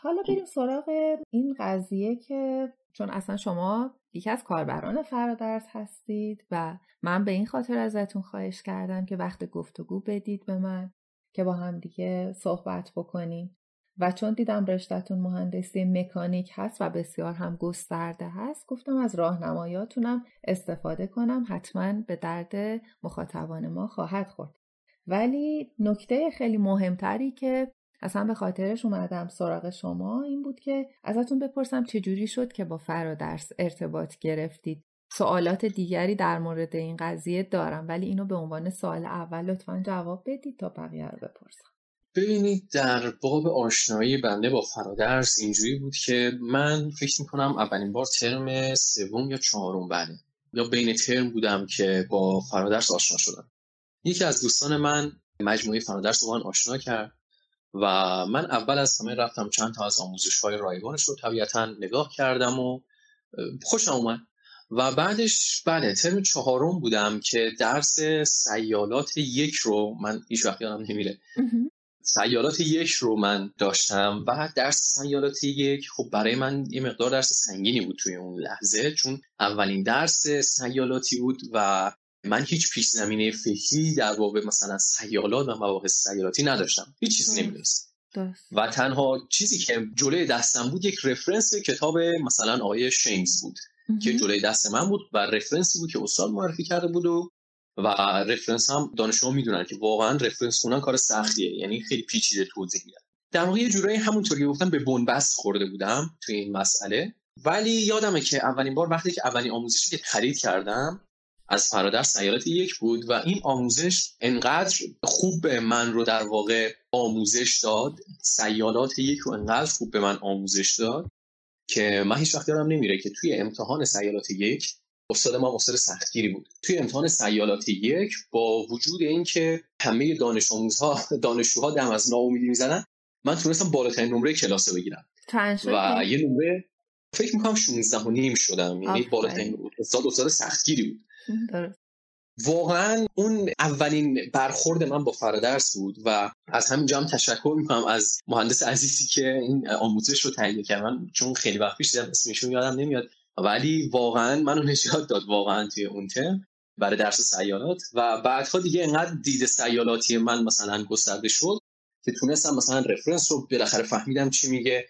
حالا بریم سراغ این قضیه که چون اصلا شما یکی از کاربران فرادرس هستید و من به این خاطر ازتون خواهش کردم که وقت گفتگو بدید به من که با هم دیگه صحبت بکنیم و چون دیدم رشته‌تون مهندسی مکانیک هست و بسیار هم گسترده هست گفتم از راهنماییاتونم استفاده کنم، حتما به درد مخاطبان ما خواهد خورد. ولی نکته خیلی مهمتری که اصلا به خاطرش اومدم سراغ شما این بود که ازتون بپرسم چجوری شد که با فرادرس ارتباط گرفتید. سوالات دیگری در مورد این قضیه دارم ولی اینو به عنوان سوال اول لطفاً جواب بدید تا بقیه رو بپرسم. ببینید در باب آشنایی بنده با فرادرس اینجوری بود که من فکر میکنم اولین بار ترم سوم یا چهارم بله یا بین ترم بودم که با فرادرس آشنا شدم. یکی از دوستان من مجموعه فرادرس رو من آشنا کرد و من اول از همه رفتم چند تا از آموزش‌های رایگانش رو طبیعتاً نگاه کردم و خوشم اومد و بعدش بله ترم چهارم بودم که درس سیالات 1 رو من هیچ وقت یادم نمیره سیالات 1 رو من داشتم و درس سیالات 1 خب برای من یه مقدار درس سنگینی بود توی اون لحظه چون اولین درس سیالاتی بود و من هیچ پیش زمینه فکری در باب مثلا سیالات و مباحث سیالاتی نداشتم، هیچ چیزی نمی‌دونستم و تنها چیزی که جلوی دستم بود یک رفرنس کتاب مثلا آقای شیمز بود که جلوی دست من بود و رفرنسی بود که استاد معرفی کرده بود و رفرنس هم دانشجوها میدونن که واقعا رفرنس خوندن کار سختیه، یعنی خیلی پیچیده توضیح میدن. در واقع یه جورایی همونطوری که گفتم به بن‌بست خورده بودم توی این مسئله. ولی یادمه که اولین بار وقتی که اولین آموزشی که خرید کردم از فرادرس سیالات 1 بود و این آموزش انقدر خوب به من رو در واقع آموزش داد، سیالات 1 رو انقدر خوب به من آموزش داد که من هیچ وقت یادم نمیره که توی امتحان سیالات 1 استاد ما استاد سختگیری بود. توی امتحان سیالات 1 با وجود این که همه دانشجوها دم از ناامیدی میزنن من تونستم بالاترین نمره کلاس رو بگیرم و یه نمره فکر میکنم 16.5 شدم، یعنی بالاترین. استاد سختگیری بود. درست. واقعا اون اولین برخورد من با فرادرس بود و از همینجا هم تشکر میکنم از مهندس عزیزی که این آموزش رو تهیه کرد. من چون خیلی وقت پیش دیدم اسمشون یادم نمیاد ولی واقعا منو نجات داد واقعا توی اون ترم برای درس سیالات و بعدها دیگه انقدر دید سیالاتی من مثلا گسترده شد که تونستم مثلا رفرنس رو بالاخره فهمیدم چی میگه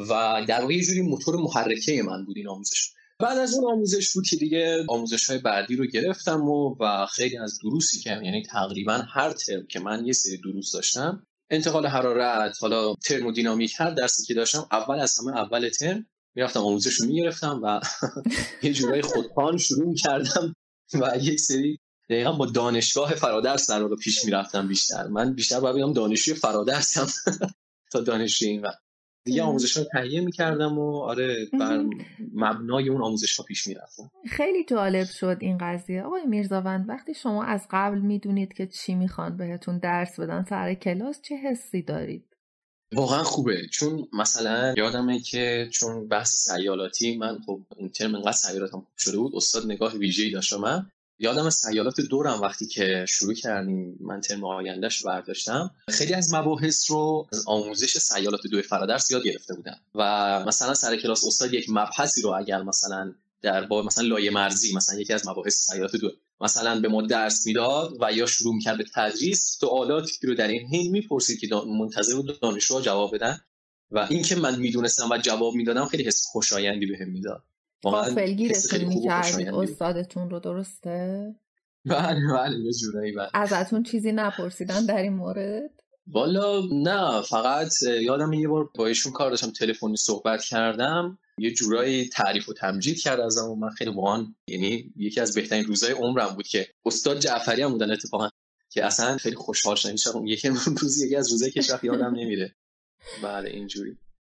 و در واقع یه جوری موتور محرکه من بود این آموزش. بعد از اون آموزش بود که دیگه آموزش‌های بعدی رو گرفتم و خیلی از دروسی که یعنی تقریبا هر ترم که من یه سری دروس داشتم، انتقال حرارت، حالا ترمودینامیک، هر درسی که داشتم اول از همه اول ترم میرفتم آموزش رو میگرفتم و یه جورایی خودپان شروع می‌کردم و یک سری دقیقاً با دانشگاه فرادرس در واقع پیش میرفتم. من بیشتر باید بگم دانشجوی فرادرسم تا دانشجوی این وقت دیگه آموزش رو تهیه می‌کردم و آره بر مبنای اون آموزش‌ها پیش می‌رفتم. خیلی جالب شد این قضیه. آقای میرزاوند وقتی شما از قبل میدونید که چی میخوان بهتون درس بدن سر کلاس چه حسی دارید؟ واقعا خوبه، چون مثلا یادمه که چون بحث سیالاتی من خب این ترم انقدر سیالاتم خوب شده بود استاد نگاه ویژه‌ای داشت. من یادم سیالات دورم وقتی که شروع کردیم من ترم آیندهش برداشتم خیلی از مباحث رو از آموزش سیالات 2 فرادرس یاد گرفته بودم و مثلا سر کلاس استاد یک مبحثی رو اگر مثلا در باب مثلا لایه مرزی مثلا یکی از مباحث سیالات 2 مثلا به ما درس میداد و یا شروع می‌کرد به تدریس، سوالاتی رو در این حین می‌پرسید که منتظر بود دانشجوها جواب بدن و این که من میدونستم و جواب میدادم خیلی حس خوشایندی بهم میداد. غافلگیرتون می‌کردید استادتون رو، درسته؟ بله یه جورایی. بله. ازتون چیزی نپرسیدن در این مورد؟ والا نه، فقط یادم یه بار با ایشون کار داشتم تلفنی صحبت کردم یه جورایی تعریف و تمجید کرد ازم و من خیلی واقعا یعنی یکی از بهترین روزهای عمرم بود که استاد جعفری هم بودن اتفاقا که اصلا خیلی خوشحال شدم. یکی از روزایی که شخص یادم نمیره. بله اینجوری.